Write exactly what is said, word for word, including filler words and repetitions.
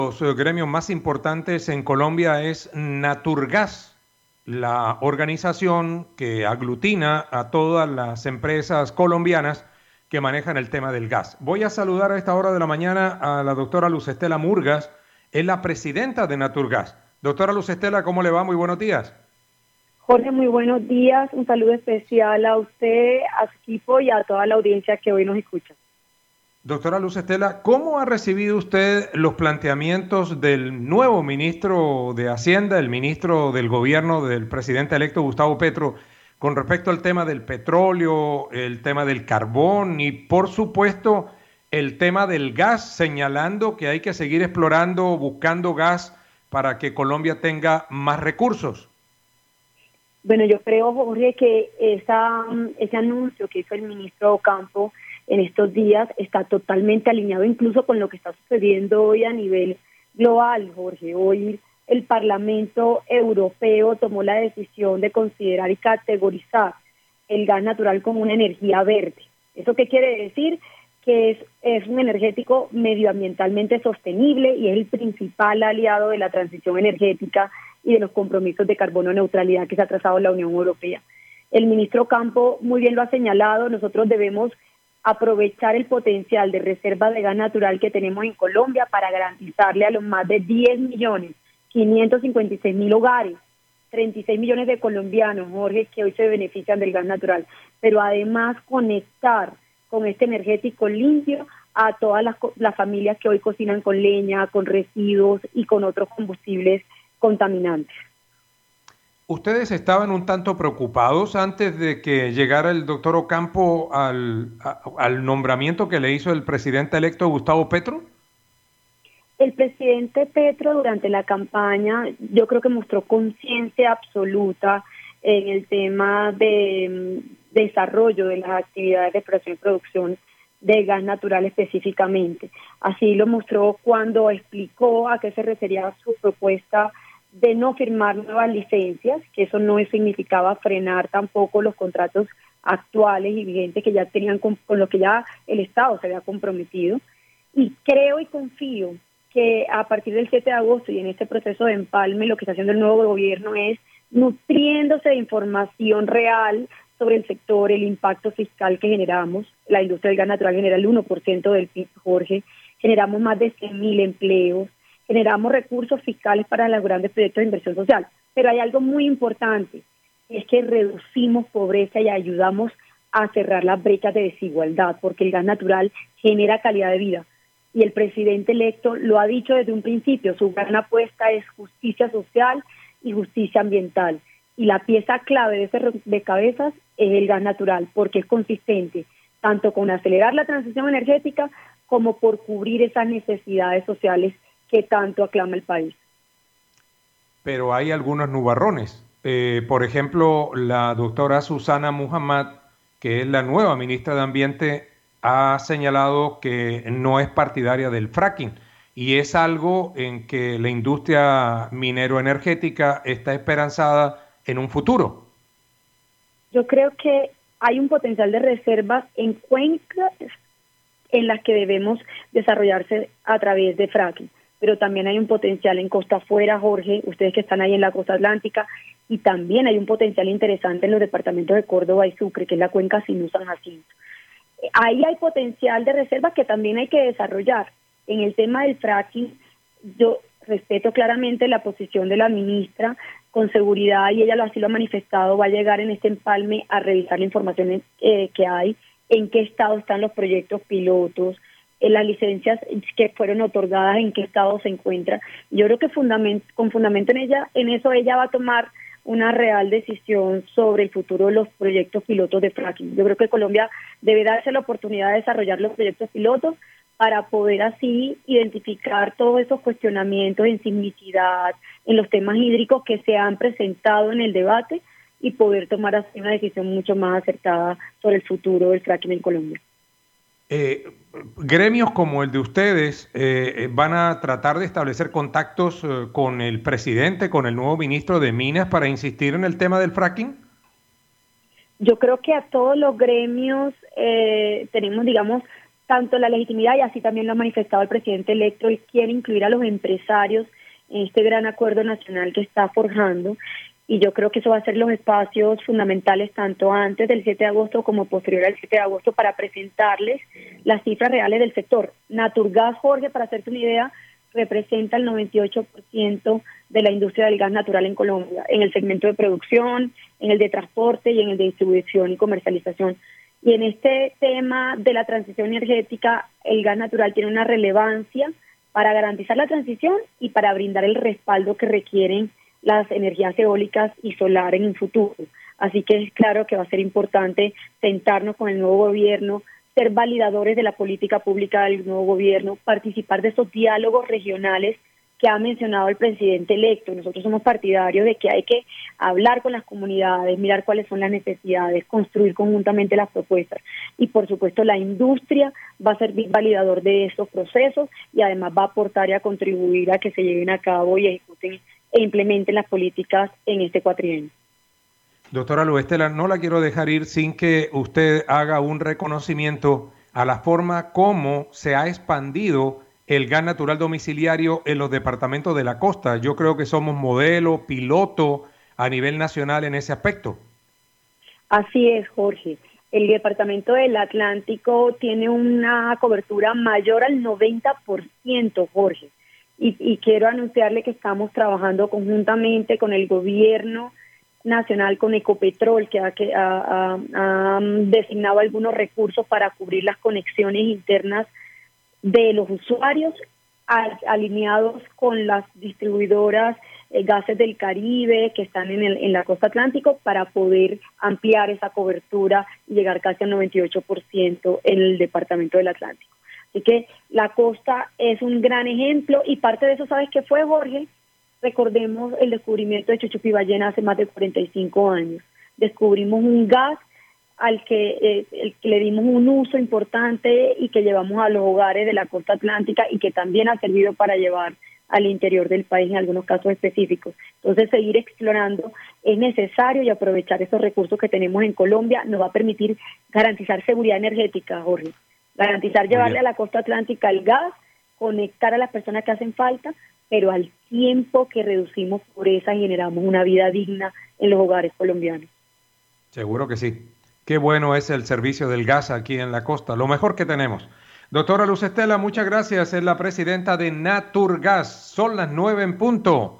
Los eh, gremios más importantes en Colombia es Naturgas, la organización que aglutina a todas las empresas colombianas que manejan el tema del gas. Voy a saludar a esta hora de la mañana a la doctora Luz Estela Murgas, es la presidenta de Naturgas. Doctora Luz Estela, ¿cómo le va? Muy buenos días. Jorge, muy buenos días. Un saludo especial a usted, a su equipo y a toda la audiencia que hoy nos escucha. Doctora Luz Estela, ¿cómo ha recibido usted los planteamientos del nuevo ministro de Hacienda, el ministro del gobierno del presidente electo Gustavo Petro, con respecto al tema del petróleo, el tema del carbón y, por supuesto, el tema del gas, señalando que hay que seguir explorando, buscando gas para que Colombia tenga más recursos? Bueno, yo creo, Jorge, que esa, ese anuncio que hizo el ministro Ocampo en estos días está totalmente alineado incluso con lo que está sucediendo hoy a nivel global, Jorge. Hoy el Parlamento Europeo tomó la decisión de considerar y categorizar el gas natural como una energía verde. ¿Eso qué quiere decir? Que es, es un energético medioambientalmente sostenible y es el principal aliado de la transición energética y de los compromisos de carbono neutralidad que se ha trazado la Unión Europea. El ministro Ocampo muy bien lo ha señalado, nosotros debemos aprovechar el potencial de reserva de gas natural que tenemos en Colombia para garantizarle a los más de diez millones, quinientos cincuenta y seis mil hogares, treinta y seis millones de colombianos, Jorge, que hoy se benefician del gas natural, pero además conectar con este energético limpio a todas las, las familias que hoy cocinan con leña, con residuos y con otros combustibles contaminantes. ¿Ustedes estaban un tanto preocupados antes de que llegara el doctor Ocampo al, a, al nombramiento que le hizo el presidente electo Gustavo Petro? El presidente Petro durante la campaña yo creo que mostró conciencia absoluta en el tema de, de desarrollo de las actividades de exploración y producción de gas natural específicamente. Así lo mostró cuando explicó a qué se refería su propuesta de no firmar nuevas licencias, que eso no significaba frenar tampoco los contratos actuales y vigentes que ya tenían con, con lo que ya el Estado se había comprometido. Y creo y confío que a partir del siete de agosto y en este proceso de empalme, lo que está haciendo el nuevo gobierno es nutriéndose de información real sobre el sector, el impacto fiscal que generamos. La industria del gas natural genera el uno por ciento del P I B, Jorge, generamos más de cien mil empleos, generamos recursos fiscales para los grandes proyectos de inversión social. Pero hay algo muy importante, y es que reducimos pobreza y ayudamos a cerrar las brechas de desigualdad, porque el gas natural genera calidad de vida. Y el presidente electo lo ha dicho desde un principio, su gran apuesta es justicia social y justicia ambiental. Y la pieza clave de ese rompecabezas es el gas natural, porque es consistente, tanto con acelerar la transición energética como por cubrir esas necesidades sociales que tanto aclama el país. Pero hay algunos nubarrones. Eh, por ejemplo, la doctora Susana Muhammad, que es la nueva ministra de Ambiente, ha señalado que no es partidaria del fracking y es algo en que la industria minero-energética está esperanzada en un futuro. Yo creo que hay un potencial de reservas en cuencas en las que debemos desarrollarse a través de fracking, pero también hay un potencial en costa afuera, Jorge, ustedes que están ahí en la costa atlántica, y también hay un potencial interesante en los departamentos de Córdoba y Sucre, que es la cuenca Sinú-San Jacinto. Ahí hay potencial de reserva que también hay que desarrollar. En el tema del fracking, yo respeto claramente la posición de la ministra, con seguridad, y ella lo así lo ha manifestado, va a llegar en este empalme a revisar la información eh, que hay, en qué estado están los proyectos pilotos, en las licencias que fueron otorgadas, en qué estado se encuentra. Yo creo que fundament, con fundamento en ella, en eso ella va a tomar una real decisión sobre el futuro de los proyectos pilotos de fracking. Yo creo que Colombia debe darse la oportunidad de desarrollar los proyectos pilotos para poder así identificar todos esos cuestionamientos en sismicidad, en los temas hídricos que se han presentado en el debate y poder tomar así una decisión mucho más acertada sobre el futuro del fracking en Colombia. Eh, gremios como el de ustedes eh, van a tratar de establecer contactos eh, con el presidente, con el nuevo ministro de Minas para insistir en el tema del fracking. Yo creo que a todos los gremios eh, tenemos, digamos, tanto la legitimidad, y así también lo ha manifestado el presidente electo, él quiere incluir a los empresarios en este gran acuerdo nacional que está forjando, y yo creo que eso va a ser los espacios fundamentales tanto antes del siete de agosto como posterior al siete de agosto para presentarles las cifras reales del sector. Naturgas, Jorge, para hacerte una idea, representa el noventa y ocho por ciento de la industria del gas natural en Colombia, en el segmento de producción, en el de transporte y en el de distribución y comercialización. Y en este tema de la transición energética, el gas natural tiene una relevancia para garantizar la transición y para brindar el respaldo que requieren las energías eólicas y solar en un futuro. Así que es claro que va a ser importante sentarnos con el nuevo gobierno, ser validadores de la política pública del nuevo gobierno, participar de esos diálogos regionales que ha mencionado el presidente electo. Nosotros somos partidarios de que hay que hablar con las comunidades, mirar cuáles son las necesidades, construir conjuntamente las propuestas. Y por supuesto la industria va a ser validador de estos procesos y además va a aportar y a contribuir a que se lleven a cabo y ejecuten e implementen las políticas en este cuatrienio. Doctora Luz Estela, no la quiero dejar ir sin que usted haga un reconocimiento a la forma como se ha expandido el gas natural domiciliario en los departamentos de la costa. Yo creo que somos modelo, piloto a nivel nacional en ese aspecto. Así es, Jorge. El departamento del Atlántico tiene una cobertura mayor al noventa por ciento, Jorge. Y, y quiero anunciarle que estamos trabajando conjuntamente con el gobierno nacional, con Ecopetrol, que ha, que ha, ha, ha designado algunos recursos para cubrir las conexiones internas de los usuarios, a, alineados con las distribuidoras eh, Gases del Caribe que están en, el, en la costa atlántico, para poder ampliar esa cobertura y llegar casi al noventa y ocho por ciento en el departamento del Atlántico. Así que la costa es un gran ejemplo, y parte de eso, ¿sabes qué fue, Jorge? Recordemos el descubrimiento de Chuchupi Ballena hace más de cuarenta y cinco años. Descubrimos un gas al que, eh, el que le dimos un uso importante y que llevamos a los hogares de la costa atlántica, y que también ha servido para llevar al interior del país en algunos casos específicos. Entonces, seguir explorando es necesario, y aprovechar esos recursos que tenemos en Colombia nos va a permitir garantizar seguridad energética, Jorge. Garantizar llevarle a la costa atlántica el gas, conectar a las personas que hacen falta, pero al tiempo que reducimos pobreza y generamos una vida digna en los hogares colombianos. Seguro que sí. Qué bueno es el servicio del gas aquí en la costa, lo mejor que tenemos. Doctora Luz Estela, muchas gracias. Es la presidenta de Naturgas. Son las nueve en punto.